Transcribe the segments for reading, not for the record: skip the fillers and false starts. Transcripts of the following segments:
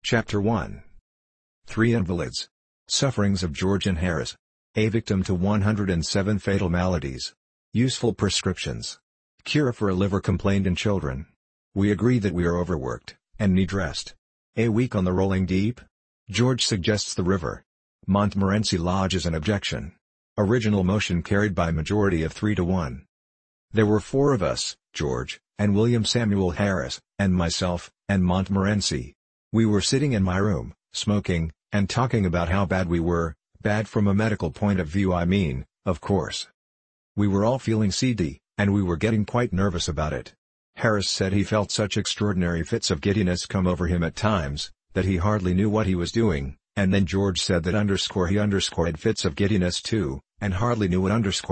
Chapter 1. 3 Invalids. Sufferings of Georgian Harris. A victim to 107 fatal maladies. Useful prescriptions. Cure for a liver complaint in children. We agree that we are overworked, and need rest. A week on the rolling deep? George suggests the river. Montmorency lodges an objection. Original motion carried by majority of 3-1. There were 4 of us, George, and William Samuel Harris, and myself, and Montmorency. We were sitting in my room, smoking, and talking about how bad we were, bad from a medical point of view, I mean, of course. We were all feeling seedy, and we were getting quite nervous about it. Harris said he felt such extraordinary fits of giddiness come over him at times, that he hardly knew what he was doing, and then George said that he had fits of giddiness too, and hardly knew what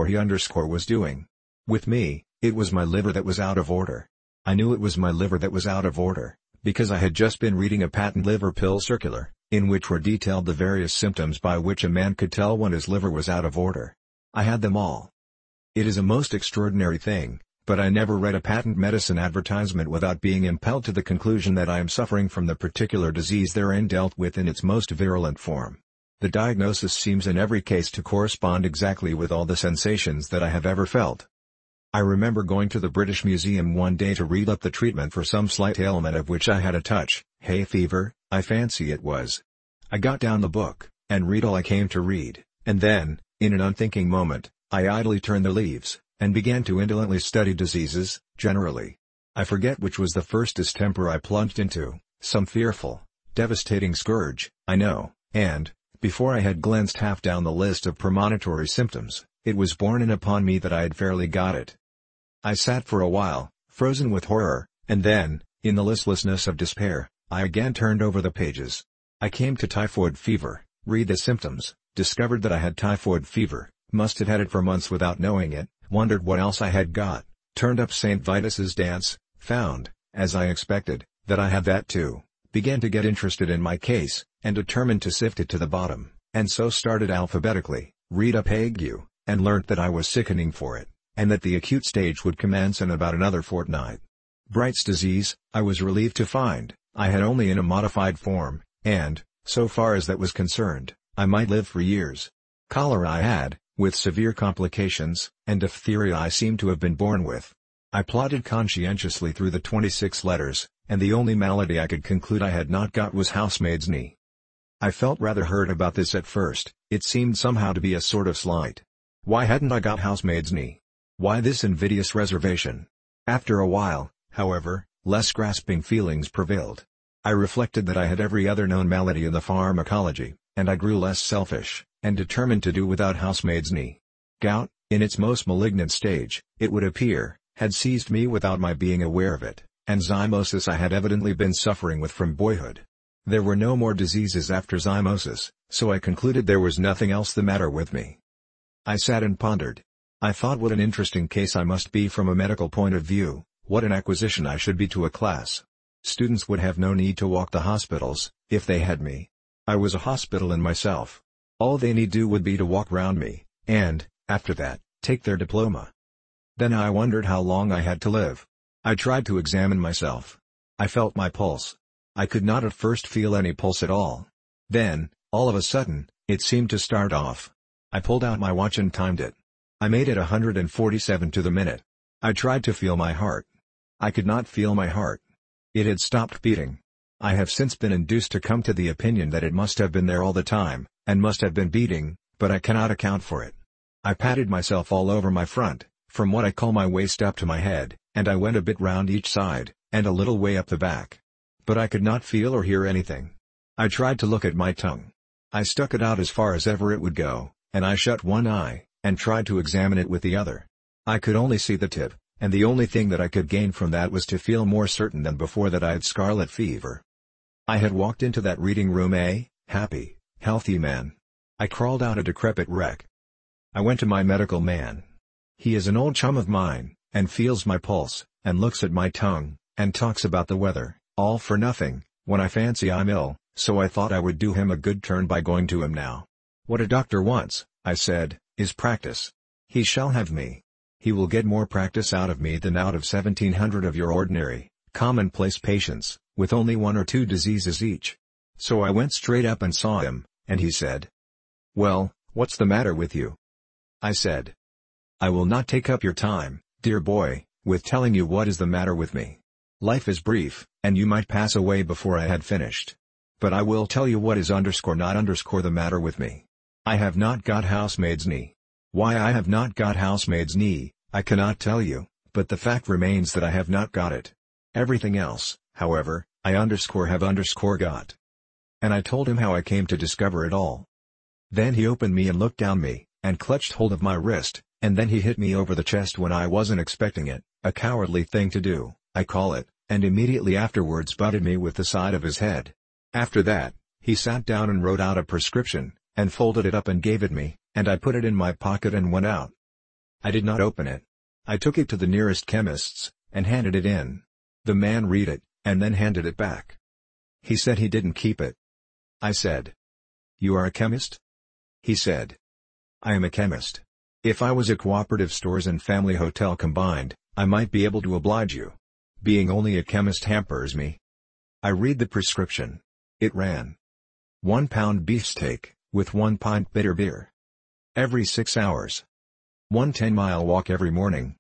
he was doing. With me, it was my liver that was out of order. I knew it was my liver that was out of order, because I had just been reading a patent liver pill circular, in which were detailed the various symptoms by which a man could tell when his liver was out of order. I had them all. It is a most extraordinary thing, but I never read a patent medicine advertisement without being impelled to the conclusion that I am suffering from the particular disease therein dealt with in its most virulent form. The diagnosis seems in every case to correspond exactly with all the sensations that I have ever felt. I remember going to the British Museum one day to read up the treatment for some slight ailment of which I had a touch, hay fever, I fancy it was. I got down the book, and read all I came to read, and then, in an unthinking moment, I idly turned the leaves, and began to indolently study diseases, generally. I forget which was the first distemper I plunged into, some fearful, devastating scourge, I know, and, before I had glanced half down the list of premonitory symptoms, it was borne in upon me that I had fairly got it. I sat for a while, frozen with horror, and then, in the listlessness of despair, I again turned over the pages. I came to typhoid fever, read the symptoms, discovered that I had typhoid fever, must have had it for months without knowing it, wondered what else I had got, turned up St. Vitus's dance, found, as I expected, that I had that too, began to get interested in my case, and determined to sift it to the bottom, and so started alphabetically, read up ague, and learnt that I was sickening for it, and that the acute stage would commence in about another fortnight. Bright's disease, I was relieved to find, I had only in a modified form, and, so far as that was concerned, I might live for years. Cholera I had, with severe complications, and diphtheria I seemed to have been born with. I plodded conscientiously through the 26 letters, and the only malady I could conclude I had not got was housemaid's knee. I felt rather hurt about this at first, it seemed somehow to be a sort of slight. Why hadn't I got housemaid's knee? Why this invidious reservation? After a while, however, less grasping feelings prevailed. I reflected that I had every other known malady in the pharmacology, and I grew less selfish, and determined to do without housemaid's knee. Gout, in its most malignant stage, it would appear, had seized me without my being aware of it, and zymosis I had evidently been suffering with from boyhood. There were no more diseases after zymosis, so I concluded there was nothing else the matter with me. I sat and pondered. I thought what an interesting case I must be from a medical point of view, what an acquisition I should be to a class. Students would have no need to walk the hospitals, if they had me. I was a hospital in myself. All they need do would be to walk round me, and, after that, take their diploma. Then I wondered how long I had to live. I tried to examine myself. I felt my pulse. I could not at first feel any pulse at all. Then, all of a sudden, it seemed to start off. I pulled out my watch and timed it. I made it 147 to the minute. I tried to feel my heart. I could not feel my heart. It had stopped beating. I have since been induced to come to the opinion that it must have been there all the time, and must have been beating, but I cannot account for it. I patted myself all over my front, from what I call my waist up to my head, and I went a bit round each side, and a little way up the back. But I could not feel or hear anything. I tried to look at my tongue. I stuck it out as far as ever it would go, and I shut one eye, and tried to examine it with the other. I could only see the tip, and the only thing that I could gain from that was to feel more certain than before that I had scarlet fever. I had walked into that reading room a happy, healthy man. I crawled out a decrepit wreck. I went to my medical man. He is an old chum of mine, and feels my pulse, and looks at my tongue, and talks about the weather, all for nothing, when I fancy I'm ill, so I thought I would do him a good turn by going to him now. What a doctor wants, I said, is practice. He shall have me. He will get more practice out of me than out of 1,700 of your ordinary, commonplace patients, with only 1 or 2 diseases each. So I went straight up and saw him, and he said, "Well, what's the matter with you?" I said, "I will not take up your time, dear boy, with telling you what is the matter with me. Life is brief, and you might pass away before I had finished. But I will tell you what is not the matter with me. I have not got housemaid's knee. Why I have not got housemaid's knee, I cannot tell you, but the fact remains that I have not got it. Everything else, however, I have got." And I told him how I came to discover it all. Then he opened me and looked down me, and clutched hold of my wrist, and then he hit me over the chest when I wasn't expecting it, a cowardly thing to do, I call it, and immediately afterwards butted me with the side of his head. After that, he sat down and wrote out a prescription, and folded it up and gave it me, and I put it in my pocket and went out. I did not open it. I took it to the nearest chemist's, and handed it in. The man read it, and then handed it back. He said he didn't keep it. I said, "You are a chemist?" He said, "I am a chemist. If I was a cooperative stores and family hotel combined, I might be able to oblige you. Being only a chemist hampers me." I read the prescription. It ran: 1 pound beefsteak, with 1 pint bitter beer. Every 6 hours. 1 10-mile walk every morning.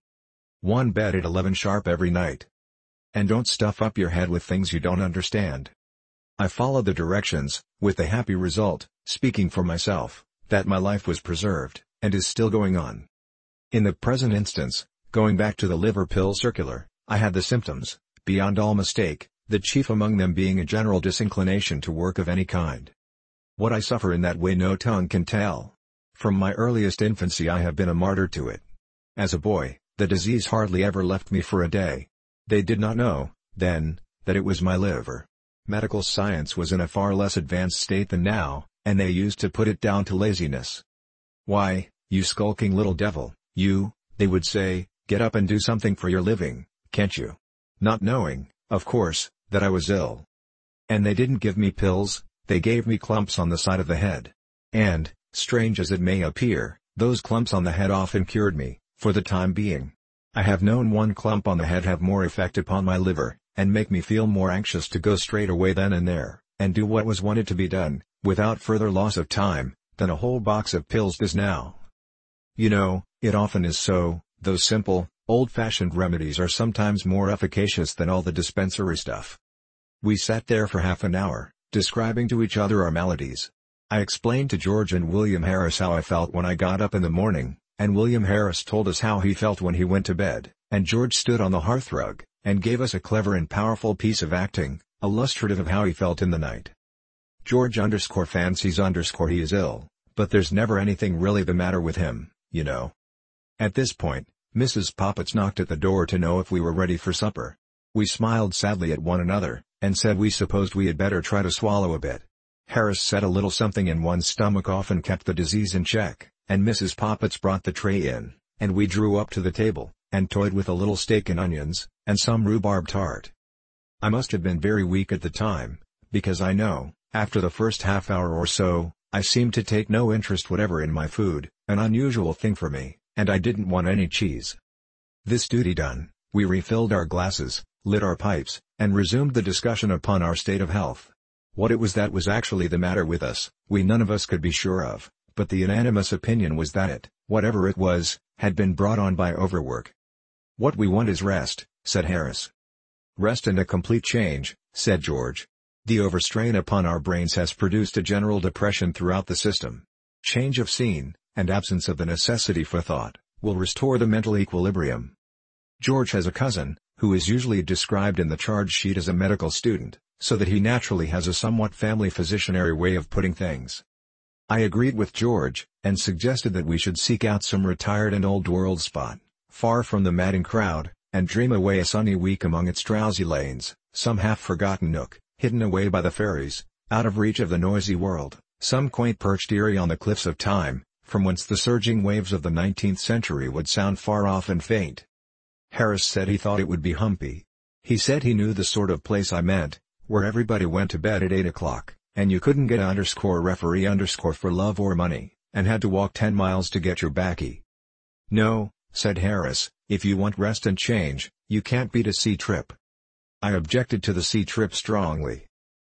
1 bed at 11 sharp every night. And don't stuff up your head with things you don't understand. I followed the directions, with the happy result, speaking for myself, that my life was preserved, and is still going on. In the present instance, going back to the liver pill circular, I had the symptoms, beyond all mistake, the chief among them being a general disinclination to work of any kind. What I suffer in that way no tongue can tell. From my earliest infancy I have been a martyr to it. As a boy, the disease hardly ever left me for a day. They did not know, then, that it was my liver. Medical science was in a far less advanced state than now, and they used to put it down to laziness. "Why, you skulking little devil, you," they would say, "get up and do something for your living, can't you?" Not knowing, of course, that I was ill. And they didn't give me pills, they gave me clumps on the side of the head. And, strange as it may appear, those clumps on the head often cured me, for the time being. I have known one clump on the head have more effect upon my liver, and make me feel more anxious to go straight away then and there, and do what was wanted to be done, without further loss of time, than a whole box of pills does now. You know, it often is so, those simple, old-fashioned remedies are sometimes more efficacious than all the dispensary stuff. We sat there for half an hour, describing to each other our maladies. I explained to George and William Harris how I felt when I got up in the morning, and William Harris told us how he felt when he went to bed, and George stood on the hearthrug, and gave us a clever and powerful piece of acting, illustrative of how he felt in the night. George fancies he is ill, but there's never anything really the matter with him, you know. At this point, Mrs. Poppets knocked at the door to know if we were ready for supper. We smiled sadly at one another, and said we supposed we had better try to swallow a bit. Harris said a little something in one's stomach often kept the disease in check, and Mrs. Poppets brought the tray in, and we drew up to the table, and toyed with a little steak and onions, and some rhubarb tart. I must have been very weak at the time, because I know, after the first half hour or so, I seemed to take no interest whatever in my food, an unusual thing for me, and I didn't want any cheese. This duty done, we refilled our glasses, lit our pipes, and resumed the discussion upon our state of health. What it was that was actually the matter with us, we none of us could be sure of, but the unanimous opinion was that it, whatever it was, had been brought on by overwork. "What we want is rest," said Harris. "Rest and a complete change," said George. "The overstrain upon our brains has produced a general depression throughout the system. Change of scene, and absence of the necessity for thought, will restore the mental equilibrium." George has a cousin, who is usually described in the charge sheet as a medical student, so that he naturally has a somewhat family physicianary way of putting things. I agreed with George, and suggested that we should seek out some retired and old-world spot, far from the madding crowd, and dream away a sunny week among its drowsy lanes, some half-forgotten nook, hidden away by the fairies, out of reach of the noisy world, some quaint perched eyrie on the cliffs of time, from whence the surging waves of the 19th century would sound far off and faint. Harris said he thought it would be humpy. He said he knew the sort of place I meant, where everybody went to bed at 8 o'clock, and you couldn't get _referee_ for love or money, and had to walk 10 miles to get your baccy. "No," said Harris, "if you want rest and change, you can't beat a sea trip." I objected to the sea trip strongly.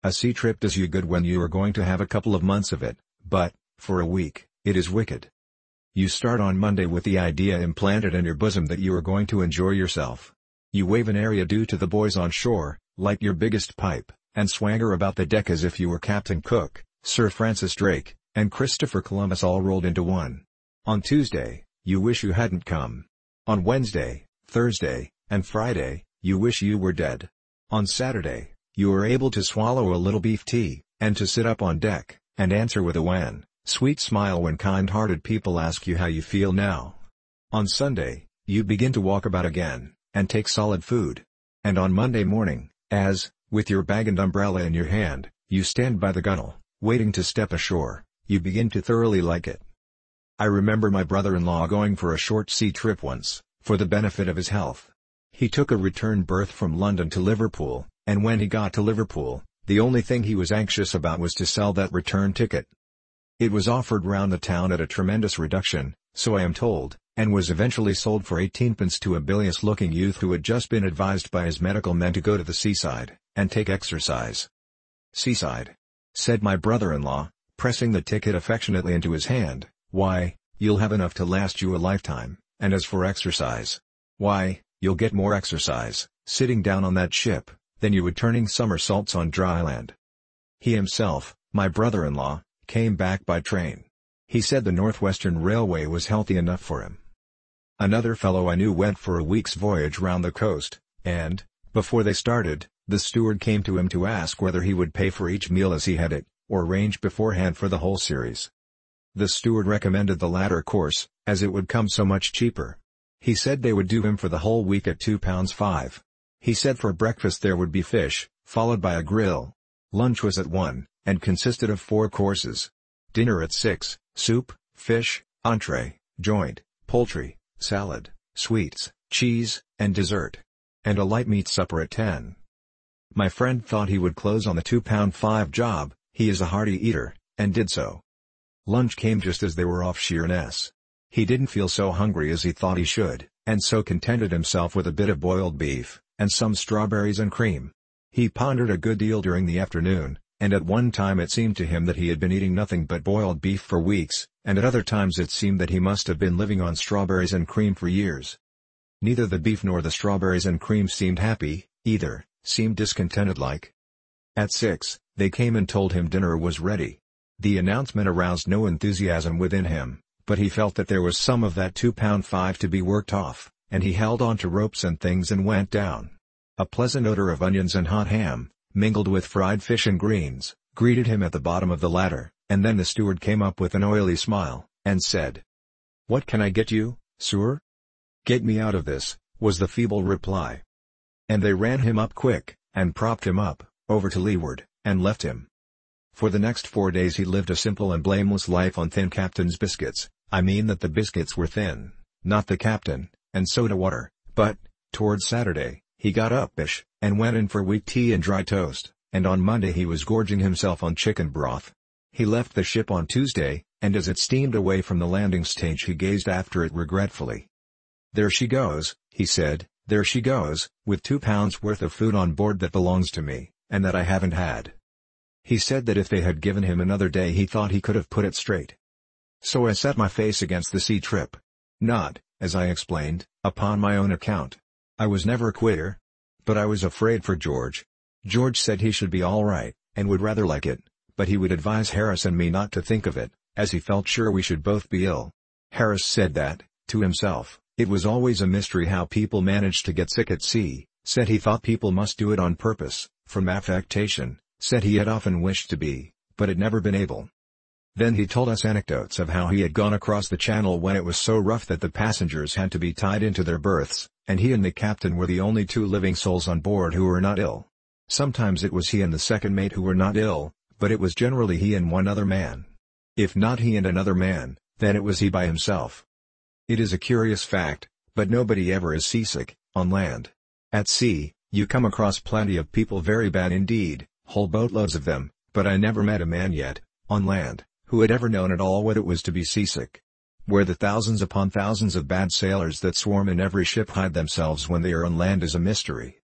A sea trip does you good when you are going to have a couple of months of it, but, for a week, it is wicked. You start on Monday with the idea implanted in your bosom that you are going to enjoy yourself. You wave an area-do to the boys on shore, light your biggest pipe, and swagger about the deck as if you were Captain Cook, Sir Francis Drake, and Christopher Columbus all rolled into one. On Tuesday, you wish you hadn't come. On Wednesday, Thursday, and Friday, you wish you were dead. On Saturday, you are able to swallow a little beef tea, and to sit up on deck, and answer with a wan, sweet smile when kind-hearted people ask you how you feel now. On Sunday, you begin to walk about again, and take solid food. And on Monday morning, with your bag and umbrella in your hand, you stand by the gunwale, waiting to step ashore, you begin to thoroughly like it. I remember my brother-in-law going for a short sea trip once, for the benefit of his health. He took a return berth from London to Liverpool, and when he got to Liverpool, the only thing he was anxious about was to sell that return ticket. It was offered round the town at a tremendous reduction, so I am told, and was eventually sold for 18p to a bilious-looking youth who had just been advised by his medical men to go to the seaside, and take exercise. "Seaside?" said my brother-in-law, pressing the ticket affectionately into his hand. "Why, you'll have enough to last you a lifetime, and as for exercise, why, you'll get more exercise, sitting down on that ship, than you would turning somersaults on dry land." He himself, my brother-in-law, came back by train. He said the Northwestern Railway was healthy enough for him. Another fellow I knew went for a week's voyage round the coast, and, before they started, the steward came to him to ask whether he would pay for each meal as he had it, or arrange beforehand for the whole series. The steward recommended the latter course, as it would come so much cheaper. He said they would do him for the whole week at £2.5. He said for breakfast there would be fish, followed by a grill. Lunch was at 1, and consisted of 4 courses. Dinner at 6, soup, fish, entree, joint, poultry, salad, sweets, cheese, and dessert. And a light meat supper at 10. My friend thought he would close on the £2.5 job, he is a hearty eater, and did so. Lunch came just as they were off Sheerness. He didn't feel so hungry as he thought he should, and so contented himself with a bit of boiled beef, and some strawberries and cream. He pondered a good deal during the afternoon, and at one time it seemed to him that he had been eating nothing but boiled beef for weeks, and at other times it seemed that he must have been living on strawberries and cream for years. Neither the beef nor the strawberries and cream seemed happy, either, seemed discontented-like. At 6, they came and told him dinner was ready. The announcement aroused no enthusiasm within him, but he felt that there was some of that £2.5 to be worked off, and he held on to ropes and things and went down. A pleasant odor of onions and hot ham, mingled with fried fish and greens, greeted him at the bottom of the ladder, and then the steward came up with an oily smile, and said, "What can I get you, sir?" "Get me out of this," was the feeble reply. And they ran him up quick, and propped him up, over to leeward, and left him. For the next 4 days he lived a simple and blameless life on thin captain's biscuits. I mean that the biscuits were thin, not the captain, and soda water, but, towards Saturday, he got up-ish, and went in for weak tea and dry toast, and on Monday he was gorging himself on chicken broth. He left the ship on Tuesday, and as it steamed away from the landing stage he gazed after it regretfully. "There she goes," he said, "there she goes, with £2 worth of food on board that belongs to me, and that I haven't had." He said that if they had given him another day he thought he could have put it straight. So I set my face against the sea trip. Not, as I explained, upon my own account. I was never a quitter. But I was afraid for George. George said he should be all right, and would rather like it, but he would advise Harris and me not to think of it, as he felt sure we should both be ill. Harris said that, to himself, it was always a mystery how people managed to get sick at sea, said he thought people must do it on purpose, from affectation, said he had often wished to be, but had never been able. Then he told us anecdotes of how he had gone across the channel when it was so rough that the passengers had to be tied into their berths, and he and the captain were the only 2 living souls on board who were not ill. Sometimes it was he and the second mate who were not ill, but it was generally he and one other man. If not he and another man, then it was he by himself. It is a curious fact, but nobody ever is seasick, on land. At sea, you come across plenty of people very bad indeed, whole boatloads of them, but I never met a man yet, on land, who had ever known at all what it was to be seasick. Where the thousands upon thousands of bad sailors that swarm in every ship hide themselves when they are on land is a mystery.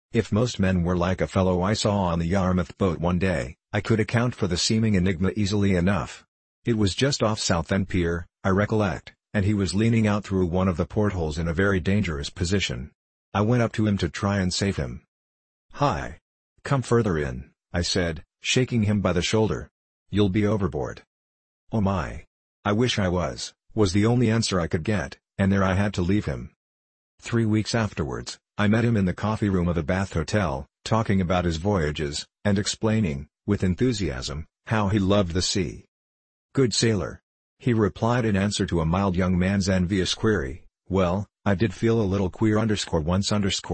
If most men were like a fellow I saw on the Yarmouth boat one day, I could account for the seeming enigma easily enough. It was just off Southend Pier, I recollect, and he was leaning out through one of the portholes in a very dangerous position. I went up to him to try and save him. "Hi. Come further in," I said, shaking him by the shoulder. "You'll be overboard." "Oh my. I wish I was the only answer I could get, and there I had to leave him. 3 weeks afterwards, I met him in the coffee room of a Bath hotel, talking about his voyages, and explaining, with enthusiasm, how he loved the sea. "Good sailor," he replied in answer to a mild young man's envious query. "Well, I did feel a little queer once,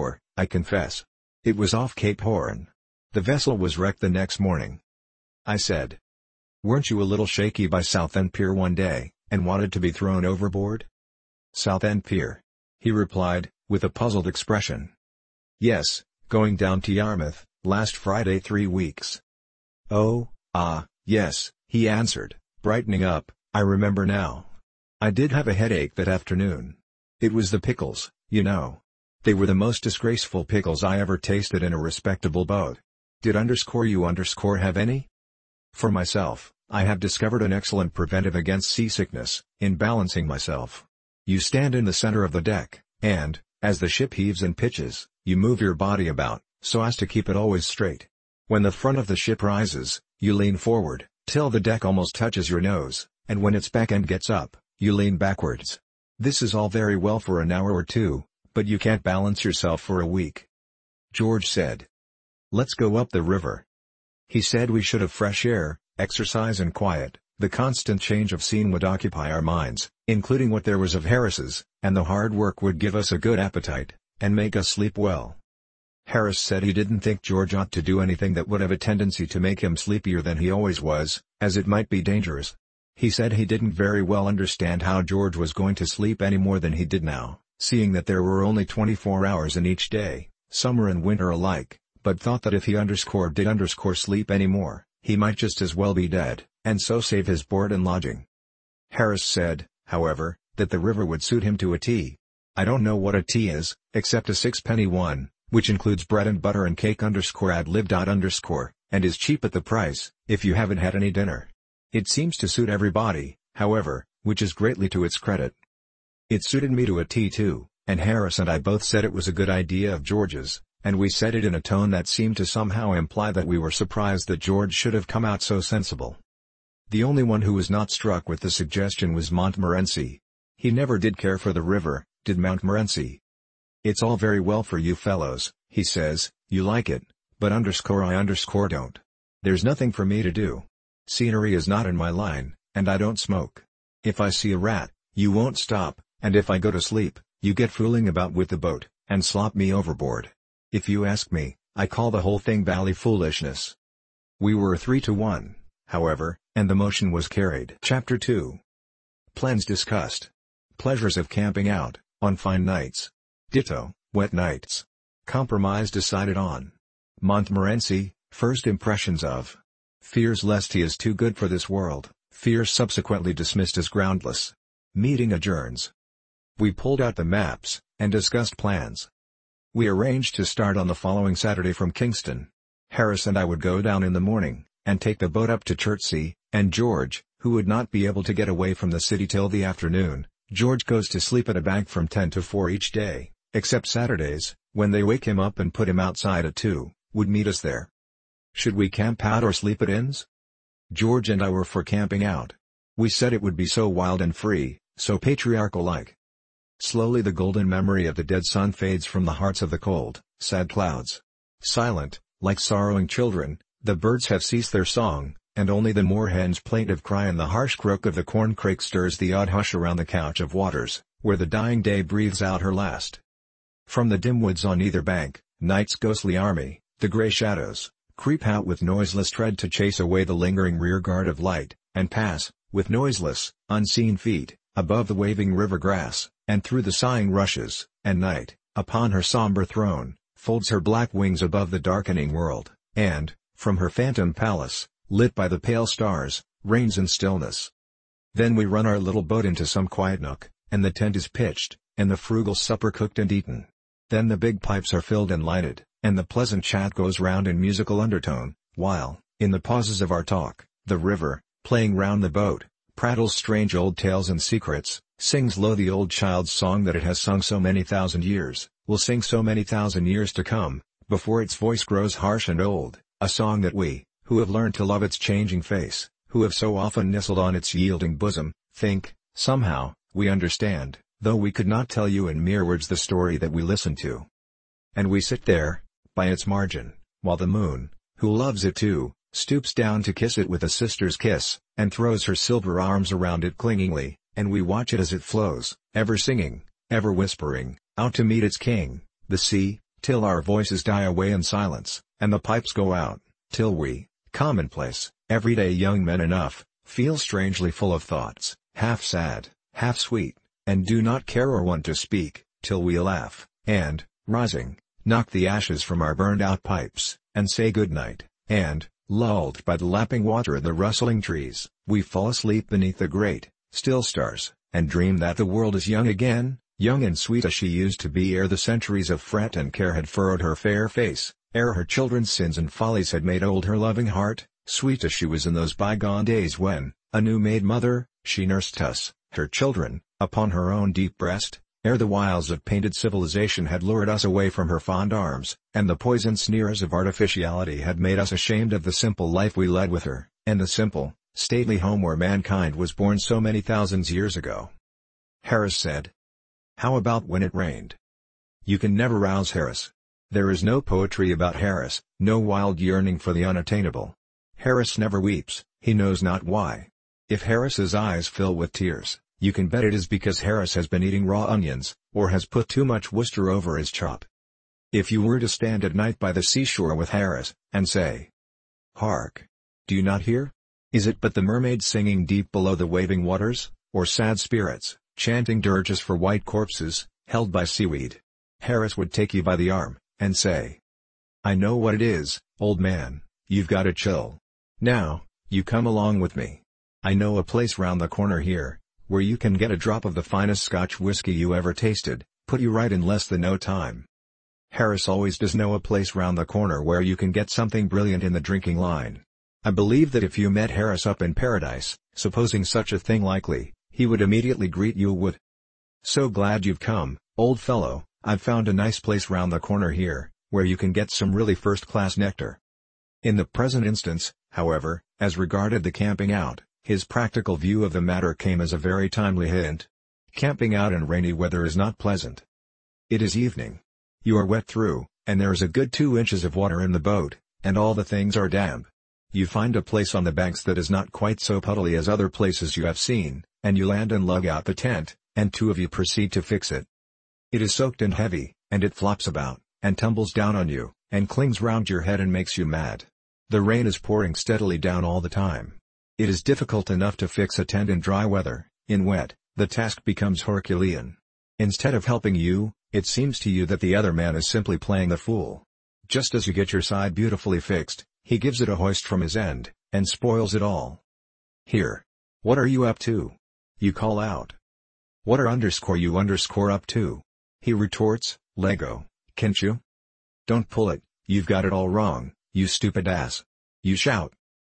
I confess. It was off Cape Horn. The vessel was wrecked the next morning." I said, "Weren't you a little shaky by Southend Pier one day, and wanted to be thrown overboard?" "Southend Pier?" he replied, with a puzzled expression. "Yes, going down to Yarmouth, last Friday 3 weeks." "Oh, yes," he answered, brightening up, "I remember now. I did have a headache that afternoon. It was the pickles, you know. They were the most disgraceful pickles I ever tasted in a respectable boat. Did you have any?" "For myself, I have discovered an excellent preventive against seasickness, in balancing myself. You stand in the center of the deck, and, as the ship heaves and pitches, you move your body about, so as to keep it always straight. When the front of the ship rises, you lean forward, till the deck almost touches your nose, and when its back end gets up, you lean backwards. This is all very well for an hour or two, but you can't balance yourself for a week." George said, "Let's go up the river." He said we should have fresh air, exercise and quiet. The constant change of scene would occupy our minds, including what there was of Harris's, and the hard work would give us a good appetite, and make us sleep well. Harris said he didn't think George ought to do anything that would have a tendency to make him sleepier than he always was, as it might be dangerous. He said he didn't very well understand how George was going to sleep any more than he did now, seeing that there were only 24 hours in each day, summer and winter alike, but thought that if he did sleep any more, he might just as well be dead, and so save his board and lodging. Harris said, however, that the river would suit him to a T. I don't know what a tea is, except a 6-penny one, which includes bread and butter and cake ad lib. And is cheap at the price, if you haven't had any dinner. It seems to suit everybody, however, which is greatly to its credit. It suited me to a T too, and Harris and I both said it was a good idea of George's, and we said it in a tone that seemed to somehow imply that we were surprised that George should have come out so sensible. The only one who was not struck with the suggestion was Montmorency. He never did care for the river, did Montmorency. "It's all very well for you fellows," he says, "you like it, but I don't. There's nothing for me to do. Scenery is not in my line, and I don't smoke. If I see a rat, you won't stop, and if I go to sleep, you get fooling about with the boat, and slop me overboard. If you ask me, I call the whole thing bally foolishness." We were 3-1, however, and the motion was carried. Chapter 2. Plans discussed. Pleasures of camping out, on fine nights. Ditto, wet nights. Compromise decided on. Montmorency, first impressions of. Fears lest he is too good for this world, fears subsequently dismissed as groundless. Meeting adjourns. We pulled out the maps, and discussed plans. We arranged to start on the following Saturday from Kingston. Harris and I would go down in the morning, and take the boat up to Chertsey, and George, who would not be able to get away from the city till the afternoon. George goes to sleep at a bank from 10 to 4 each day, except Saturdays, when they wake him up and put him outside at 2, would meet us there. Should we camp out or sleep at inns? George and I were for camping out. We said it would be so wild and free, so patriarchal-like. Slowly the golden memory of the dead sun fades from the hearts of the cold, sad clouds. Silent, like sorrowing children, the birds have ceased their song, and only the moorhen's plaintive cry and the harsh croak of the corncrake stirs the odd hush around the couch of waters, where the dying day breathes out her last. From the dim woods on either bank, night's ghostly army, the gray shadows, creep out with noiseless tread to chase away the lingering rearguard of light, and pass, with noiseless, unseen feet, above the waving river grass, and through the sighing rushes, and night, upon her somber throne, folds her black wings above the darkening world, and, from her phantom palace, lit by the pale stars, reigns in stillness. Then we run our little boat into some quiet nook, and the tent is pitched, and the frugal supper cooked and eaten. Then the big pipes are filled and lighted, and the pleasant chat goes round in musical undertone, while, in the pauses of our talk, the river, playing round the boat, prattles strange old tales and secrets, sings low the old child's song that it has sung so many thousand years, will sing so many thousand years to come, before its voice grows harsh and old, a song that we, who have learned to love its changing face, who have so often nestled on its yielding bosom, think, somehow, we understand, though we could not tell you in mere words the story that we listen to. And we sit there, by its margin, while the moon, who loves it too, stoops down to kiss it with a sister's kiss, and throws her silver arms around it clingingly, and we watch it as it flows, ever singing, ever whispering, out to meet its king, the sea, till our voices die away in silence, and the pipes go out, till we, commonplace, everyday young men enough, feel strangely full of thoughts, half sad, half sweet, and do not care or want to speak, till we laugh, and, rising, knock the ashes from our burned-out pipes, and say good night, and, lulled by the lapping water and the rustling trees, we fall asleep beneath the great, still stars, and dream that the world is young again, young and sweet as she used to be ere the centuries of fret and care had furrowed her fair face, ere her children's sins and follies had made old her loving heart, sweet as she was in those bygone days when, a new-made mother, she nursed us, her children, upon her own deep breast, ere the wiles of painted civilization had lured us away from her fond arms, and the poisoned sneers of artificiality had made us ashamed of the simple life we led with her, and the simple, stately home where mankind was born so many thousands years ago. Harris said. How about when it rained? You can never rouse Harris. There is no poetry about Harris, no wild yearning for the unattainable. Harris never weeps, he knows not why. If Harris's eyes fill with tears, you can bet it is because Harris has been eating raw onions, or has put too much Worcester over his chop. If you were to stand at night by the seashore with Harris, and say, "Hark! Do you not hear? Is it but the mermaids singing deep below the waving waters, or sad spirits, chanting dirges for white corpses, held by seaweed?" Harris would take you by the arm, and say, "I know what it is, old man, you've got a chill. Now, you come along with me. I know a place round the corner here, where you can get a drop of the finest Scotch whiskey you ever tasted, put you right in less than no time." Harris always does know a place round the corner where you can get something brilliant in the drinking line. I believe that if you met Harris up in Paradise, supposing such a thing likely, he would immediately greet you would. "So glad you've come, old fellow, I've found a nice place round the corner here, where you can get some really first-class nectar." In the present instance, however, as regarded the camping out, his practical view of the matter came as a very timely hint. Camping out in rainy weather is not pleasant. It is evening. You are wet through, and there is a good 2 inches of water in the boat, and all the things are damp. You find a place on the banks that is not quite so puddly as other places you have seen, and you land and lug out the tent, and 2 of you proceed to fix it. It is soaked and heavy, and it flops about, and tumbles down on you, and clings round your head and makes you mad. The rain is pouring steadily down all the time. It is difficult enough to fix a tent in dry weather. In wet, the task becomes Herculean. Instead of helping you, it seems to you that the other man is simply playing the fool. Just as you get your side beautifully fixed, he gives it a hoist from his end, and spoils it all. "Here! What are you up to?" you call out. "What are you up to?" he retorts, "Lego, can't you? Don't pull it, you've got it all wrong, you stupid ass." You shout.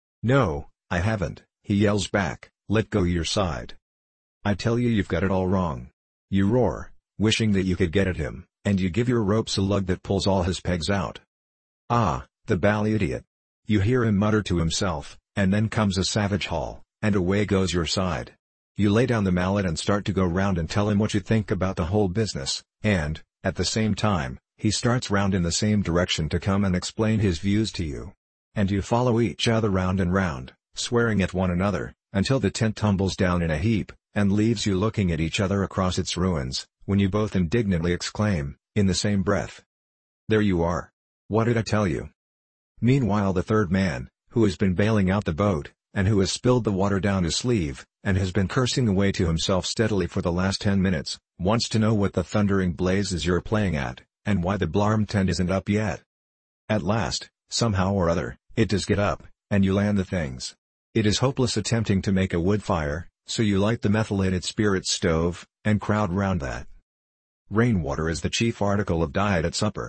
"No, I haven't," he yells back, "let go your side. I tell you you've got it all wrong." You roar, wishing that you could get at him, and you give your ropes a lug that pulls all his pegs out. "Ah, the bally idiot." You hear him mutter to himself, and then comes a savage haul, and away goes your side. You lay down the mallet and start to go round and tell him what you think about the whole business, and, at the same time, he starts round in the same direction to come and explain his views to you. And you follow each other round and round, swearing at one another, until the tent tumbles down in a heap, and leaves you looking at each other across its ruins, when you both indignantly exclaim, in the same breath, "There you are! What did I tell you?" Meanwhile the third man, who has been bailing out the boat, and who has spilled the water down his sleeve, and has been cursing away to himself steadily for the last 10 minutes, wants to know what the thundering blazes you're playing at, and why the blarm tent isn't up yet. At last, somehow or other, it does get up, and you land the things. It is hopeless attempting to make a wood fire, so you light the methylated spirit stove, and crowd round that. Rainwater is the chief article of diet at supper.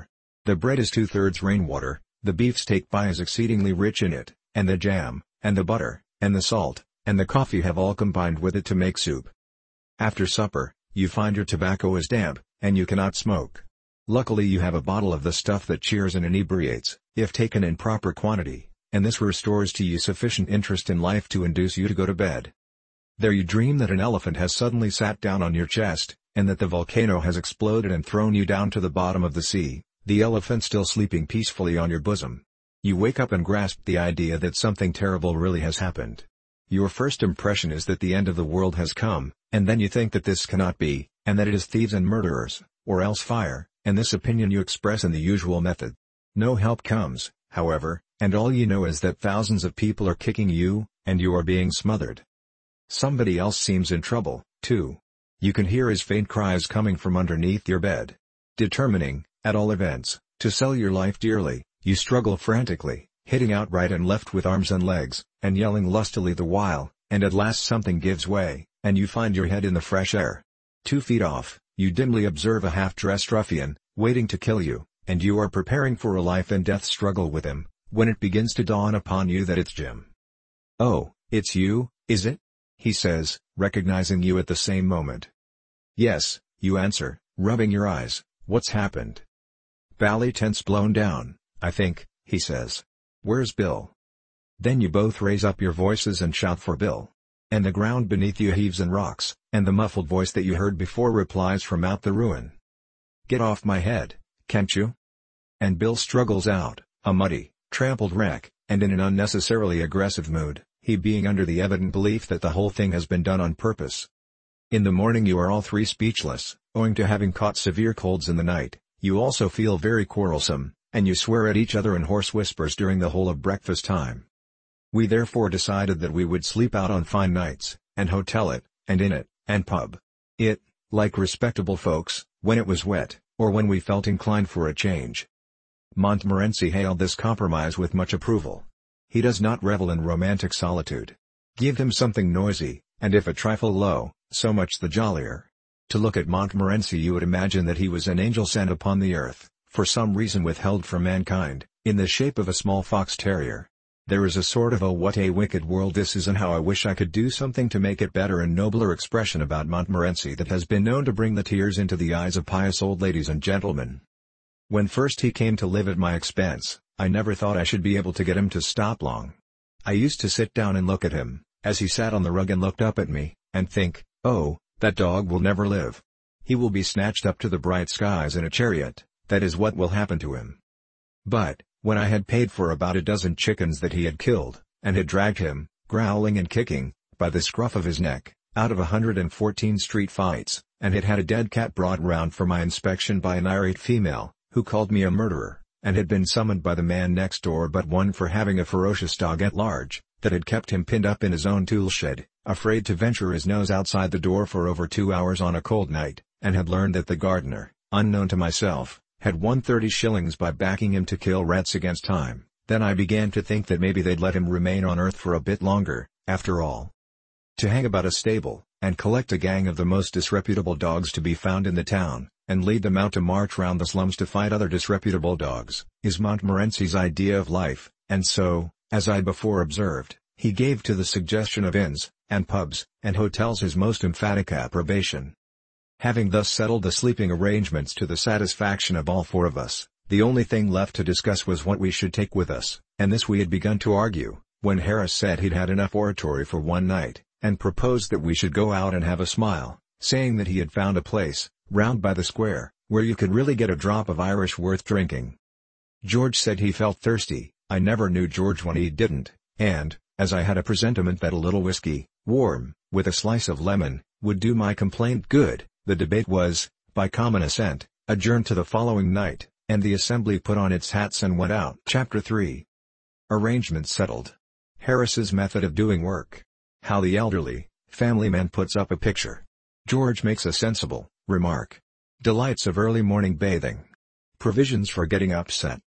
The bread is 2/3 rainwater, the beefsteak pie is exceedingly rich in it, and the jam, and the butter, and the salt, and the coffee have all combined with it to make soup. After supper, you find your tobacco is damp, and you cannot smoke. Luckily you have a bottle of the stuff that cheers and inebriates, if taken in proper quantity, and this restores to you sufficient interest in life to induce you to go to bed. There you dream that an elephant has suddenly sat down on your chest, and that the volcano has exploded and thrown you down to the bottom of the sea, the elephant still sleeping peacefully on your bosom. You wake up and grasp the idea that something terrible really has happened. Your first impression is that the end of the world has come, and then you think that this cannot be, and that it is thieves and murderers, or else fire, and this opinion you express in the usual method. No help comes, however, and all you know is that thousands of people are kicking you, and you are being smothered. Somebody else seems in trouble, too. You can hear his faint cries coming from underneath your bed. Determining, at all events, to sell your life dearly, you struggle frantically, hitting out right and left with arms and legs, and yelling lustily the while, and at last something gives way, and you find your head in the fresh air. 2 feet off, you dimly observe a half-dressed ruffian, waiting to kill you, and you are preparing for a life-and-death struggle with him, when it begins to dawn upon you that it's Jim. "Oh, it's you, is it?" he says, recognizing you at the same moment. "Yes," you answer, rubbing your eyes. "What's happened?" "Bally tent's blown down, I think," he says. "Where's Bill?" Then you both raise up your voices and shout for Bill. And the ground beneath you heaves and rocks, and the muffled voice that you heard before replies from out the ruin. "Get off my head, can't you?" And Bill struggles out, a muddy, trampled wreck, and in an unnecessarily aggressive mood, he being under the evident belief that the whole thing has been done on purpose. In the morning you are all three speechless, owing to having caught severe colds in the night. You also feel very quarrelsome, and you swear at each other in hoarse whispers during the whole of breakfast time. We therefore decided that we would sleep out on fine nights, and hotel it, and inn it, and pub it, like respectable folks, when it was wet, or when we felt inclined for a change. Montmorency hailed this compromise with much approval. He does not revel in romantic solitude. Give him something noisy, and if a trifle low, so much the jollier. To look at Montmorency you would imagine that he was an angel sent upon the earth, for some reason withheld from mankind, in the shape of a small fox terrier. There is a sort of "oh what a wicked world this is and how I wish I could do something to make it better" and nobler expression about Montmorency that has been known to bring the tears into the eyes of pious old ladies and gentlemen. When first he came to live at my expense, I never thought I should be able to get him to stop long. I used to sit down and look at him, as he sat on the rug and looked up at me, and think, "Oh, that dog will never live. He will be snatched up to the bright skies in a chariot, that is what will happen to him." But, when I had paid for about a dozen chickens that he had killed, and had dragged him, growling and kicking, by the scruff of his neck, out of 114 street fights, and had had a dead cat brought round for my inspection by an irate female, who called me a murderer, and had been summoned by the man next door but one for having a ferocious dog at large, that had kept him pinned up in his own tool shed, afraid to venture his nose outside the door for over 2 hours on a cold night, and had learned that the gardener, unknown to myself, had won 30 shillings by backing him to kill rats against time, then I began to think that maybe they'd let him remain on earth for a bit longer, after all. To hang about a stable, and collect a gang of the most disreputable dogs to be found in the town, and lead them out to march round the slums to fight other disreputable dogs, is Montmorency's idea of life, and so, as I before observed, he gave to the suggestion of inns, and pubs, and hotels his most emphatic approbation. Having thus settled the sleeping arrangements to the satisfaction of all four of us, the only thing left to discuss was what we should take with us, and this we had begun to argue, when Harris said he'd had enough oratory for one night, and proposed that we should go out and have a smile, saying that he had found a place, round by the square, where you could really get a drop of Irish worth drinking. George said he felt thirsty. I never knew George when he didn't, and, as I had a presentiment that a little whiskey, warm, with a slice of lemon, would do my complaint good, the debate was, by common assent, adjourned to the following night, and the assembly put on its hats and went out. Chapter 3. Arrangements settled. Harris's method of doing work. How the elderly, family man puts up a picture. George makes a sensible remark. Delights of early morning bathing. Provisions for getting upset.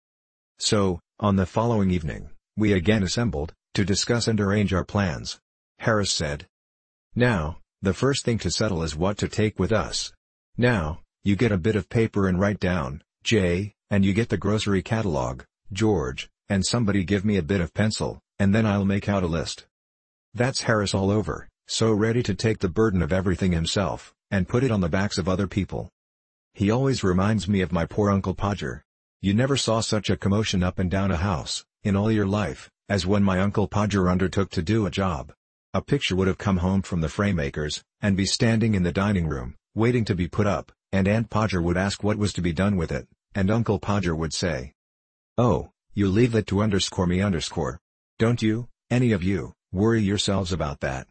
So, on the following evening, we again assembled, to discuss and arrange our plans. Harris said, "Now, the first thing to settle is what to take with us. Now, you get a bit of paper and write down, J, and you get the grocery catalog, George, and somebody give me a bit of pencil, and then I'll make out a list. That's Harris all over, so ready to take the burden of everything himself, and put it on the backs of other people. He always reminds me of my poor Uncle Podger. You never saw such a commotion up and down a house, in all your life, as when my Uncle Podger undertook to do a job. A picture would have come home from the framemakers, and be standing in the dining room, waiting to be put up, and Aunt Podger would ask what was to be done with it, and Uncle Podger would say, "Oh, you leave that to _me_. Don't you, any of you, worry yourselves about that.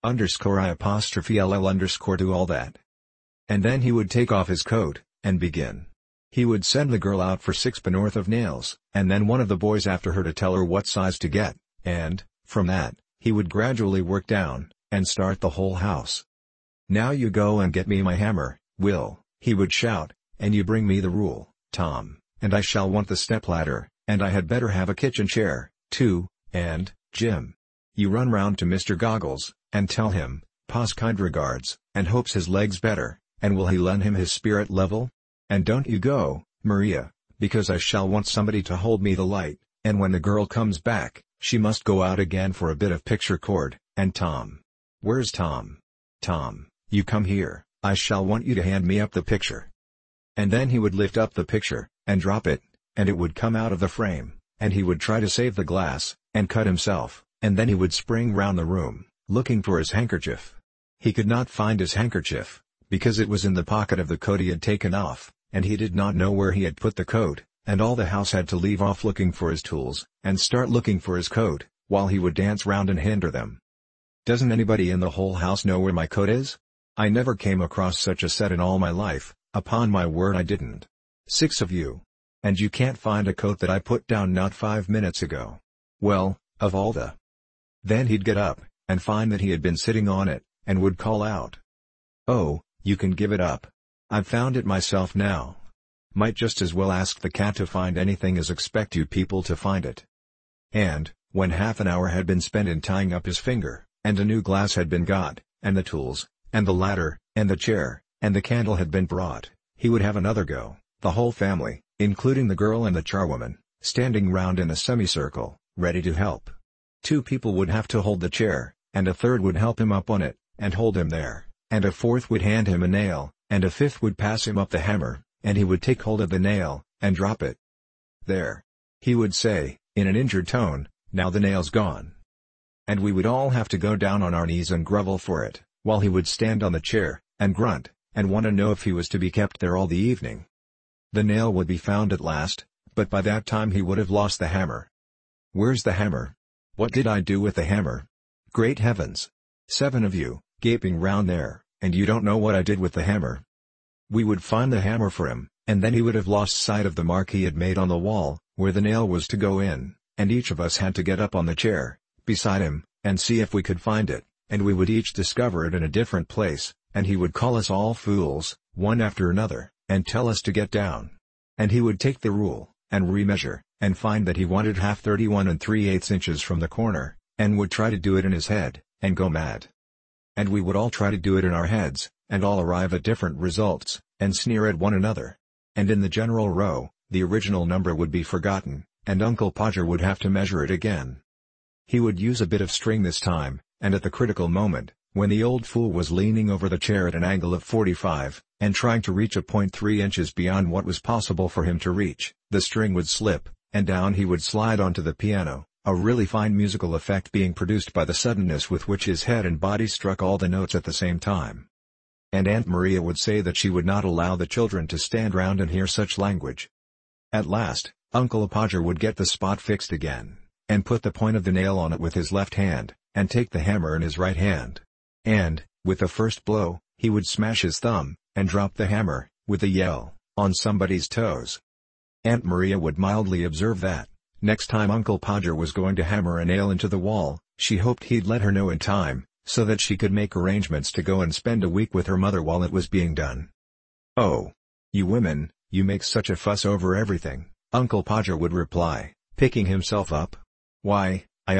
_I_LL_ do all that." And then he would take off his coat, and begin. He would send the girl out for 6 of nails, and then one of the boys after her to tell her what size to get, and, from that, he would gradually work down, and start the whole house. "Now you go and get me my hammer, Will," he would shout, "and you bring me the rule, Tom, and I shall want the stepladder, and I had better have a kitchen chair, too, and, Jim, you run round to Mr. Goggles, and tell him, Pa's kind regards, and hopes his leg's better, and will he lend him his spirit level? And don't you go, Maria, because I shall want somebody to hold me the light, and when the girl comes back, she must go out again for a bit of picture cord, and Tom. Where's Tom? Tom, you come here, I shall want you to hand me up the picture." And then he would lift up the picture, and drop it, and it would come out of the frame, and he would try to save the glass, and cut himself, and then he would spring round the room, looking for his handkerchief. He could not find his handkerchief, because it was in the pocket of the coat he had taken off, and he did not know where he had put the coat, and all the house had to leave off looking for his tools, and start looking for his coat, while he would dance round and hinder them. "Doesn't anybody in the whole house know where my coat is? I never came across such a set in all my life, upon my word I didn't. 6 of you. And you can't find a coat that I put down not 5 minutes ago. Well, of all the..." Then he'd get up, and find that he had been sitting on it, and would call out, "Oh, you can give it up. I've found it myself now." Might just as well ask the cat to find anything as expect you people to find it. And, when half an hour had been spent in tying up his finger, and a new glass had been got, and the tools, and the ladder, and the chair, and the candle had been brought, he would have another go, the whole family, including the girl and the charwoman, standing round in a semicircle, ready to help. 2 people would have to hold the chair, and a third would help him up on it, and hold him there, and a fourth would hand him a nail, and a fifth would pass him up the hammer, and he would take hold of the nail, and drop it. "There," he would say, in an injured tone, "now the nail's gone." And we would all have to go down on our knees and grovel for it, while he would stand on the chair, and grunt, and want to know if he was to be kept there all the evening. The nail would be found at last, but by that time he would have lost the hammer. "Where's the hammer? What did I do with the hammer? Great heavens! 7 of you, gaping round there, and you don't know what I did with the hammer." We would find the hammer for him, and then he would have lost sight of the mark he had made on the wall, where the nail was to go in, and each of us had to get up on the chair, beside him, and see if we could find it, and we would each discover it in a different place, and he would call us all fools, one after another, and tell us to get down. And he would take the rule, and remeasure, and find that he wanted half 31 3/8 inches from the corner, and would try to do it in his head, and go mad. And we would all try to do it in our heads, and all arrive at different results, and sneer at one another. And in the general row, the original number would be forgotten, and Uncle Podger would have to measure it again. He would use a bit of string this time, and at the critical moment, when the old fool was leaning over the chair at an angle of 45, and trying to reach a point 3 inches beyond what was possible for him to reach, the string would slip, and down he would slide onto the piano, a really fine musical effect being produced by the suddenness with which his head and body struck all the notes at the same time. And Aunt Maria would say that she would not allow the children to stand round and hear such language. At last, Uncle Podger would get the spot fixed again, and put the point of the nail on it with his left hand, and take the hammer in his right hand. And, with the first blow, he would smash his thumb, and drop the hammer, with a yell, on somebody's toes. Aunt Maria would mildly observe that, next time Uncle Podger was going to hammer a nail into the wall, she hoped he'd let her know in time, so that she could make arrangements to go and spend a week with her mother while it was being done. "Oh! You women, you make such a fuss over everything," Uncle Podger would reply, picking himself up. "Why, I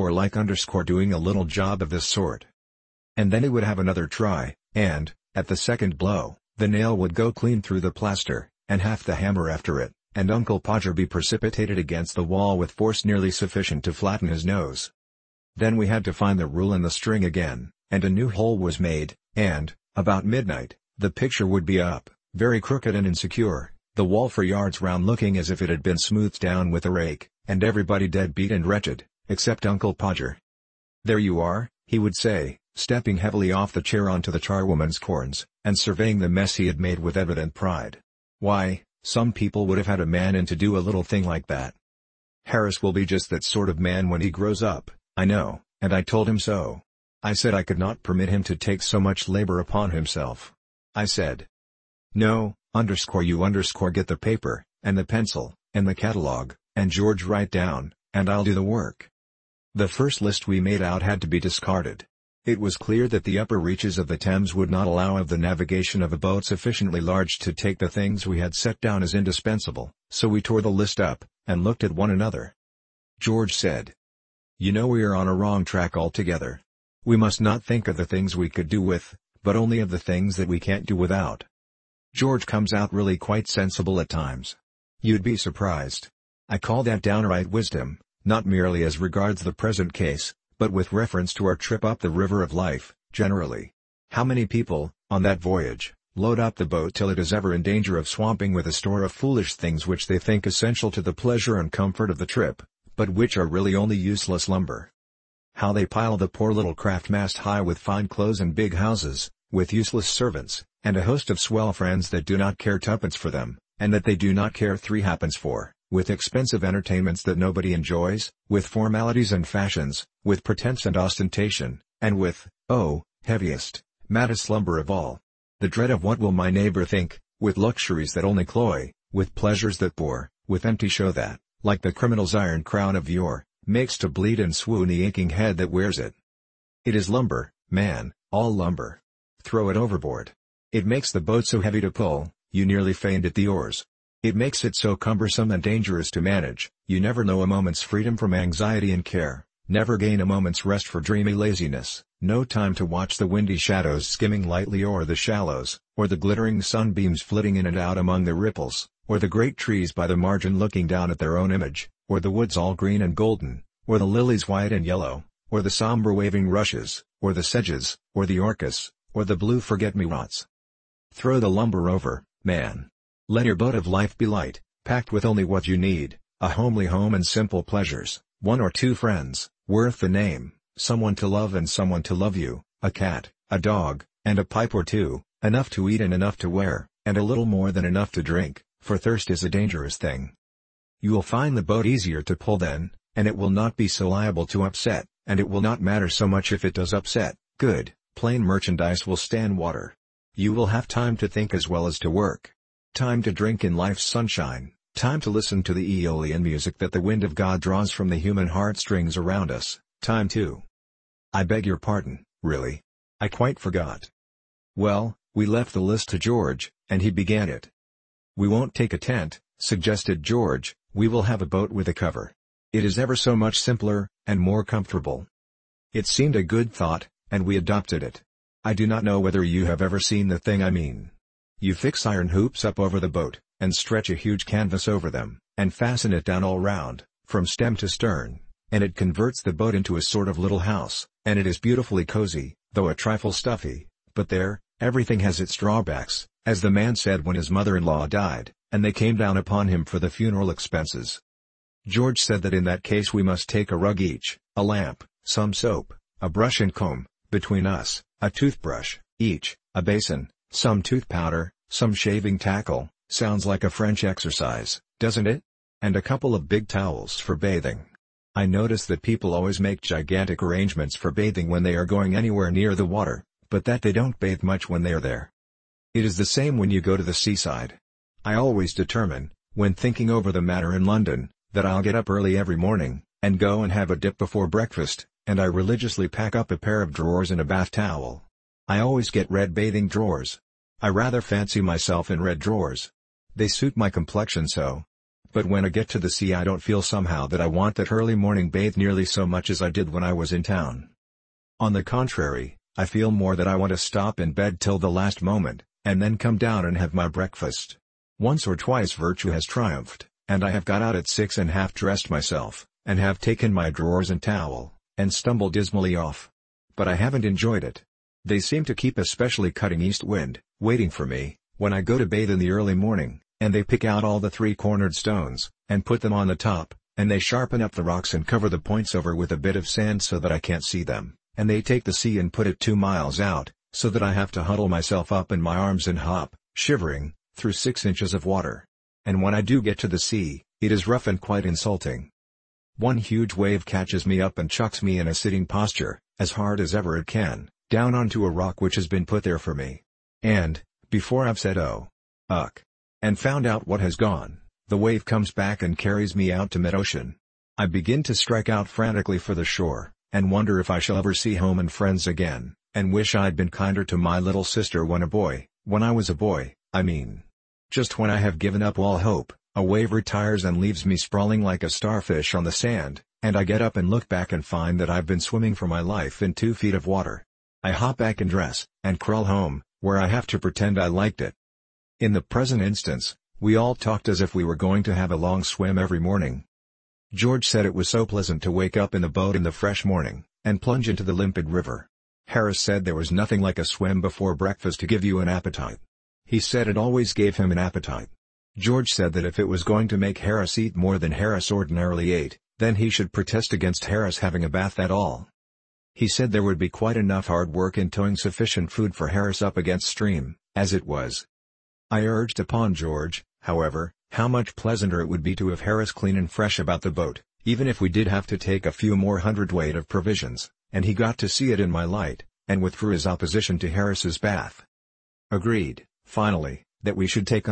like doing a little job of this sort." And then he would have another try, and, at the second blow, the nail would go clean through the plaster, and half the hammer after it, and Uncle Podger be precipitated against the wall with force nearly sufficient to flatten his nose. Then we had to find the rule and the string again, and a new hole was made, and, about midnight, the picture would be up, very crooked and insecure, the wall for yards round looking as if it had been smoothed down with a rake, and everybody dead beat and wretched, except Uncle Podger. "There you are," he would say, stepping heavily off the chair onto the charwoman's corns, and surveying the mess he had made with evident pride. "Why, some people would have had a man in to do a little thing like that. Harris will be just that sort of man when he grows up, I know, and I told him so. I said I could not permit him to take so much labor upon himself. I said, no, _ get the paper, and the pencil, and the catalog, and George write down, and I'll do the work." The first list we made out had to be discarded. It was clear that the upper reaches of the Thames would not allow of the navigation of a boat sufficiently large to take the things we had set down as indispensable, so we tore the list up, and looked at one another. George said, "You know we are on a wrong track altogether. We must not think of the things we could do with, but only of the things that we can't do without." George comes out really quite sensible at times. You'd be surprised. I call that downright wisdom, not merely as regards the present case, but with reference to our trip up the river of life, generally. How many people, on that voyage, load up the boat till it is ever in danger of swamping with a store of foolish things which they think essential to the pleasure and comfort of the trip, but which are really only useless lumber. How they pile the poor little craft mast high with fine clothes and big houses, with useless servants, and a host of swell friends that do not care tuppence for them, and that they do not care three ha'pence for, with expensive entertainments that nobody enjoys, with formalities and fashions, with pretense and ostentation, and with, oh, heaviest, maddest slumber of all, the dread of what will my neighbor think, with luxuries that only cloy, with pleasures that bore, with empty show that, like the criminal's iron crown of yore, makes to bleed and swoon the aching head that wears it. It is lumber, man, all lumber. Throw it overboard. It makes the boat so heavy to pull, you nearly faint at the oars. It makes it so cumbersome and dangerous to manage, you never know a moment's freedom from anxiety and care, never gain a moment's rest for dreamy laziness, no time to watch the windy shadows skimming lightly o'er the shallows, or the glittering sunbeams flitting in and out among the ripples, or the great trees by the margin looking down at their own image, or the woods all green and golden, or the lilies white and yellow, or the somber waving rushes, or the sedges, or the orchis, or the blue forget-me-nots. Throw the lumber over, man. Let your boat of life be light, packed with only what you need, a homely home and simple pleasures, one or two friends, worth the name, someone to love and someone to love you, a cat, a dog, and a pipe or two, enough to eat and enough to wear, and a little more than enough to drink, for thirst is a dangerous thing. You will find the boat easier to pull then, and it will not be so liable to upset, and it will not matter so much if it does upset. Good, plain merchandise will stand water. You will have time to think as well as to work. Time to drink in life's sunshine, time to listen to the Aeolian music that the wind of God draws from the human heartstrings around us, time to... I beg your pardon, really. I quite forgot. Well, we left the list to George, and he began it. "We won't take a tent," suggested George, "we will have a boat with a cover. It is ever so much simpler, and more comfortable." It seemed a good thought, and we adopted it. I do not know whether you have ever seen the thing I mean. You fix iron hoops up over the boat, and stretch a huge canvas over them, and fasten it down all round, from stem to stern, and it converts the boat into a sort of little house, and it is beautifully cozy, though a trifle stuffy, but there, everything has its drawbacks, as the man said when his mother-in-law died, and they came down upon him for the funeral expenses. George said that in that case we must take a rug each, a lamp, some soap, a brush and comb, between us, a toothbrush, each, a basin, some tooth powder, some shaving tackle, sounds like a French exercise, doesn't it? And a couple of big towels for bathing. I notice that people always make gigantic arrangements for bathing when they are going anywhere near the water, but that they don't bathe much when they are there. It is the same when you go to the seaside. I always determine, when thinking over the matter in London, that I'll get up early every morning, and go and have a dip before breakfast, and I religiously pack up a pair of drawers and a bath towel. I always get red bathing drawers. I rather fancy myself in red drawers. They suit my complexion so. But when I get to the sea I don't feel somehow that I want that early morning bathe nearly so much as I did when I was in town. On the contrary, I feel more that I want to stop in bed till the last moment, and then come down and have my breakfast. Once or twice virtue has triumphed, and I have got out at 6 and half dressed myself, and have taken my drawers and towel, and stumbled dismally off. But I haven't enjoyed it. They seem to keep especially cutting east wind, waiting for me, when I go to bathe in the early morning, and they pick out all the three-cornered stones, and put them on the top, and they sharpen up the rocks and cover the points over with a bit of sand so that I can't see them, and they take the sea and put it 2 miles out, so that I have to huddle myself up in my arms and hop, shivering, through 6 inches of water. And when I do get to the sea, it is rough and quite insulting. One huge wave catches me up and chucks me in a sitting posture, as hard as ever it can, down onto a rock which has been put there for me. And, before I've said oh, uck, and found out what has gone, the wave comes back and carries me out to mid-ocean. I begin to strike out frantically for the shore, and wonder if I shall ever see home and friends again, and wish I'd been kinder to my little sister when I was a boy, I mean. Just when I have given up all hope, a wave retires and leaves me sprawling like a starfish on the sand, and I get up and look back and find that I've been swimming for my life in 2 feet of water. I hop back and dress, and crawl home, where I have to pretend I liked it. In the present instance, we all talked as if we were going to have a long swim every morning. George said it was so pleasant to wake up in the boat in the fresh morning, and plunge into the limpid river. Harris said there was nothing like a swim before breakfast to give you an appetite. He said it always gave him an appetite. George said that if it was going to make Harris eat more than Harris ordinarily ate, then he should protest against Harris having a bath at all. He said there would be quite enough hard work in towing sufficient food for Harris up against stream, as it was. I urged upon George, however, how much pleasanter it would be to have Harris clean and fresh about the boat, even if we did have to take a few more hundredweight of provisions, and he got to see it in my light, and withdrew his opposition to Harris's bath. Agreed, finally, that we should take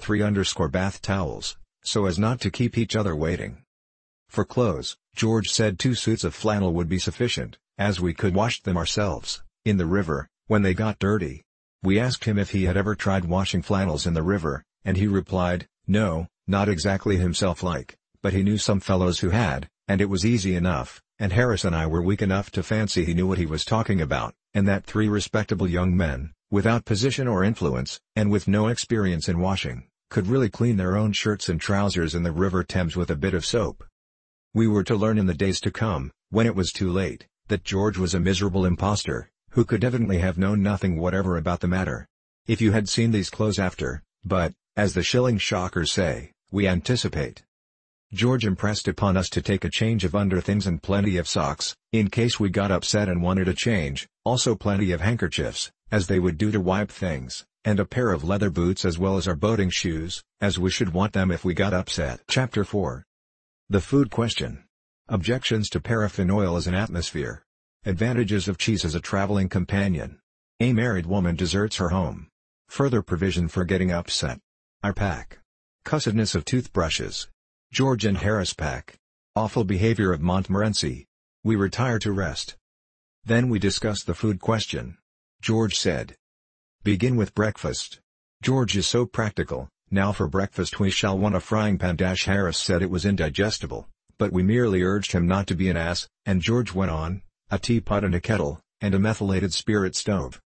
_3_ bath towels, so as not to keep each other waiting. For clothes, George said 2 suits of flannel would be sufficient, as we could wash them ourselves, in the river, when they got dirty. We asked him if he had ever tried washing flannels in the river, and he replied, no, not exactly himself-like, but he knew some fellows who had, and it was easy enough, and Harris and I were weak enough to fancy he knew what he was talking about, and that 3 respectable young men, without position or influence, and with no experience in washing, could really clean their own shirts and trousers in the River Thames with a bit of soap. We were to learn in the days to come, when it was too late, that George was a miserable impostor, who could evidently have known nothing whatever about the matter. If you had seen these clothes after, but, as the shilling shockers say, we anticipate. George impressed upon us to take a change of underthings and plenty of socks, in case we got upset and wanted a change, also plenty of handkerchiefs, as they would do to wipe things, and a pair of leather boots as well as our boating shoes, as we should want them if we got upset. Chapter 4. The Food Question. Objections to paraffin oil as an atmosphere. Advantages of cheese as a traveling companion. A married woman deserts her home. Further provision for getting upset. Our pack. Cussedness of toothbrushes. George and Harris pack. Awful behavior of Montmorency. We retire to rest. Then we discuss the food question. George said, begin with breakfast. George is so practical. Now for breakfast we shall want a frying pan. Harris said it was indigestible, but we merely urged him not to be an ass, and George went on, a teapot and a kettle, and a methylated spirit stove.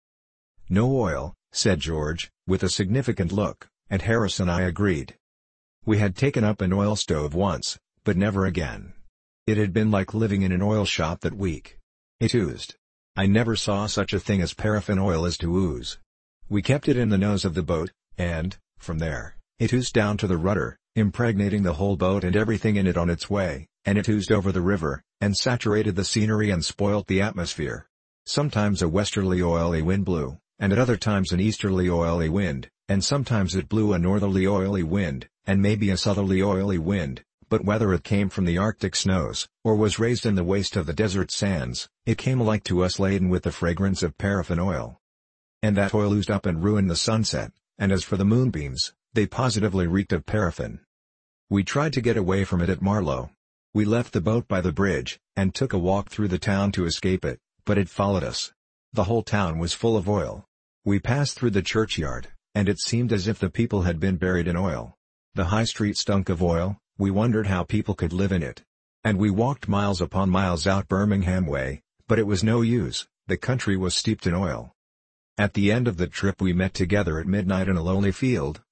No oil, said George, with a significant look, and Harris and I agreed. We had taken up an oil stove once, but never again. It had been like living in an oil shop that week. It oozed. I never saw such a thing as paraffin oil as to ooze. We kept it in the nose of the boat, and, from there, it oozed down to the rudder, impregnating the whole boat and everything in it on its way, and it oozed over the river, and saturated the scenery and spoilt the atmosphere. Sometimes a westerly oily wind blew, and at other times an easterly oily wind, and sometimes it blew a northerly oily wind, and maybe a southerly oily wind, but whether it came from the Arctic snows, or was raised in the waste of the desert sands, it came alike to us laden with the fragrance of paraffin oil. And that oil oozed up and ruined the sunset, and as for the moonbeams, they positively reeked of paraffin. We tried to get away from it at Marlow. We left the boat by the bridge, and took a walk through the town to escape it, but it followed us. The whole town was full of oil. We passed through the churchyard, and it seemed as if the people had been buried in oil. The high street stunk of oil. We wondered how people could live in it. And we walked miles upon miles out Birmingham way, but it was no use, the country was steeped in oil. At the end of the trip we met together at midnight in a lonely field,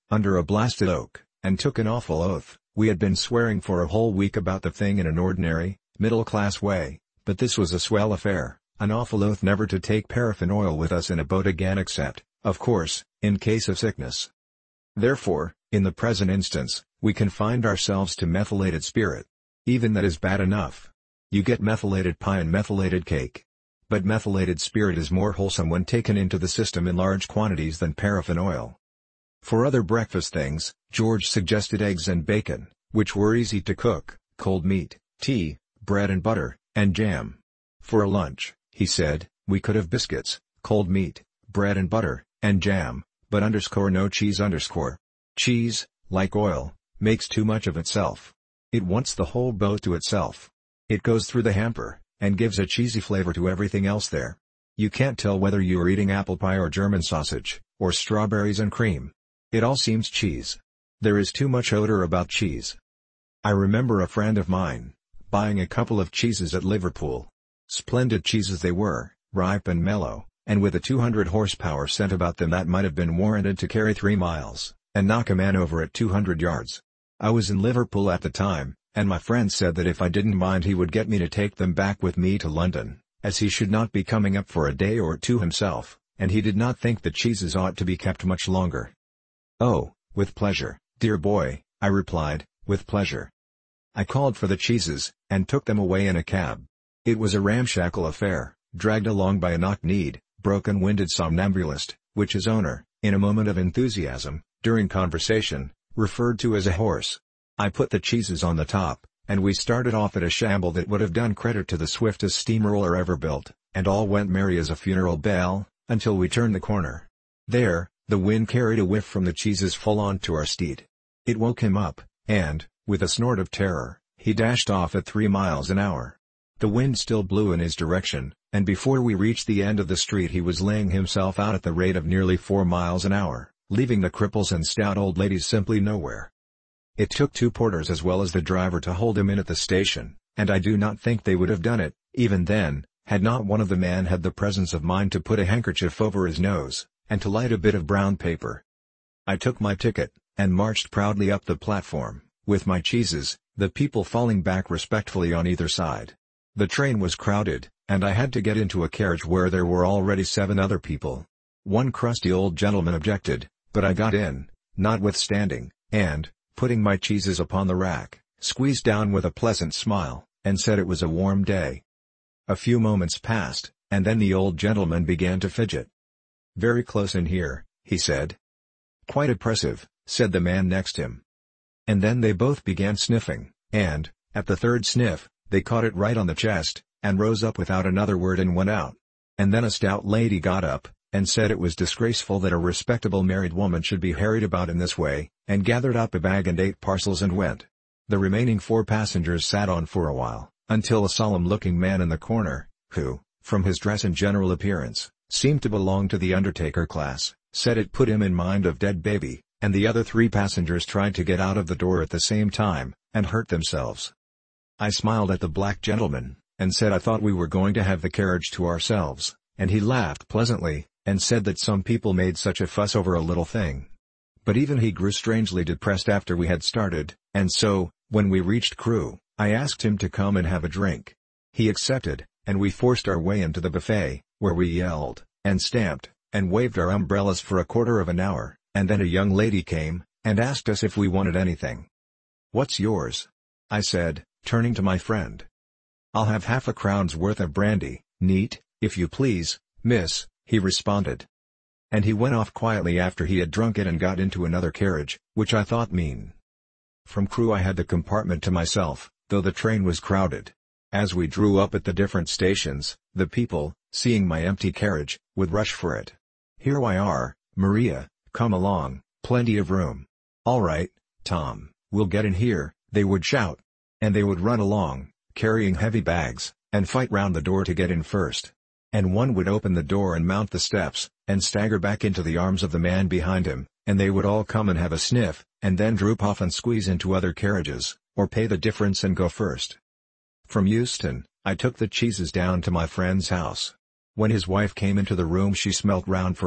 under a blasted oak, and took an awful oath. We had been swearing for a whole week about the thing in an ordinary, middle-class way, but this was a swell affair, an awful oath never to take paraffin oil with us in a boat again except, of course, in case of sickness. Therefore, in the present instance, we confined ourselves to methylated spirit. Even that is bad enough. You get methylated pie and methylated cake. But methylated spirit is more wholesome when taken into the system in large quantities than paraffin oil. For other breakfast things, George suggested eggs and bacon, which were easy to cook, cold meat, tea, bread and butter, and jam. For a lunch, he said, we could have biscuits, cold meat, bread and butter, and jam, but no cheese. Cheese, like oil, makes too much of itself. It wants the whole boat to itself. It goes through the hamper, and gives a cheesy flavor to everything else there. You can't tell whether you are eating apple pie or German sausage, or strawberries and cream. It all seems cheese. There is too much odor about cheese. I remember a friend of mine buying a couple of cheeses at Liverpool. Splendid cheeses they were, ripe and mellow, and with a 200 horsepower scent about them that might have been warranted to carry 3 miles, and knock a man over at 200 yards. I was in Liverpool at the time, and my friend said that if I didn't mind he would get me to take them back with me to London, as he should not be coming up for a day or two himself, and he did not think the cheeses ought to be kept much longer. Oh, with pleasure, dear boy, I replied, with pleasure. I called for the cheeses, and took them away in a cab. It was a ramshackle affair, dragged along by a knock-kneed, broken-winded somnambulist, which his owner, in a moment of enthusiasm, during conversation, referred to as a horse. I put the cheeses on the top, and we started off at a shamble that would have done credit to the swiftest steamroller ever built, and all went merry as a funeral bell, until we turned the corner. There, the wind carried a whiff from the cheeses full on to our steed. It woke him up, and, with a snort of terror, he dashed off at 3 miles an hour. The wind still blew in his direction, and before we reached the end of the street he was laying himself out at the rate of nearly 4 miles an hour, leaving the cripples and stout old ladies simply nowhere. It took 2 porters as well as the driver to hold him in at the station, and I do not think they would have done it, even then, had not one of the men had the presence of mind to put a handkerchief over his nose, and to light a bit of brown paper. I took my ticket, and marched proudly up the platform, with my cheeses, the people falling back respectfully on either side. The train was crowded, and I had to get into a carriage where there were already 7 other people. One crusty old gentleman objected, but I got in, notwithstanding, and, putting my cheeses upon the rack, squeezed down with a pleasant smile, and said it was a warm day. A few moments passed, and then the old gentleman began to fidget. "Very close in here," he said. "Quite oppressive," said the man next him. And then they both began sniffing, and, at the 3rd sniff, they caught it right on the chest, and rose up without another word and went out. And then a stout lady got up, and said it was disgraceful that a respectable married woman should be harried about in this way, and gathered up a bag and 8 parcels and went. The remaining 4 passengers sat on for a while, until a solemn-looking man in the corner, who, from his dress and general appearance, seemed to belong to the undertaker class, said it put him in mind of dead baby, and the other 3 passengers tried to get out of the door at the same time, and hurt themselves. I smiled at the black gentleman, and said I thought we were going to have the carriage to ourselves, and he laughed pleasantly, and said that some people made such a fuss over a little thing. But even he grew strangely depressed after we had started, and so, when we reached Crewe, I asked him to come and have a drink. He accepted, and we forced our way into the buffet, where we yelled, and stamped, and waved our umbrellas for a quarter of an hour, and then a young lady came, and asked us if we wanted anything. "What's yours?" I said, turning to my friend. "I'll have half a crown's worth of brandy, neat, if you please, miss," he responded. And he went off quietly after he had drunk it and got into another carriage, which I thought mean. From Crewe I had the compartment to myself, though the train was crowded. As we drew up at the different stations, the people, seeing my empty carriage, would rush for it. "Here we are, Maria, come along, plenty of room." "All right, Tom, we'll get in here," they would shout. And they would run along, carrying heavy bags, and fight round the door to get in first. And one would open the door and mount the steps, and stagger back into the arms of the man behind him, and they would all come and have a sniff, and then droop off and squeeze into other carriages, or pay the difference and go first. From Euston, I took the cheeses down to my friend's house. When his wife came into the room she smelt round for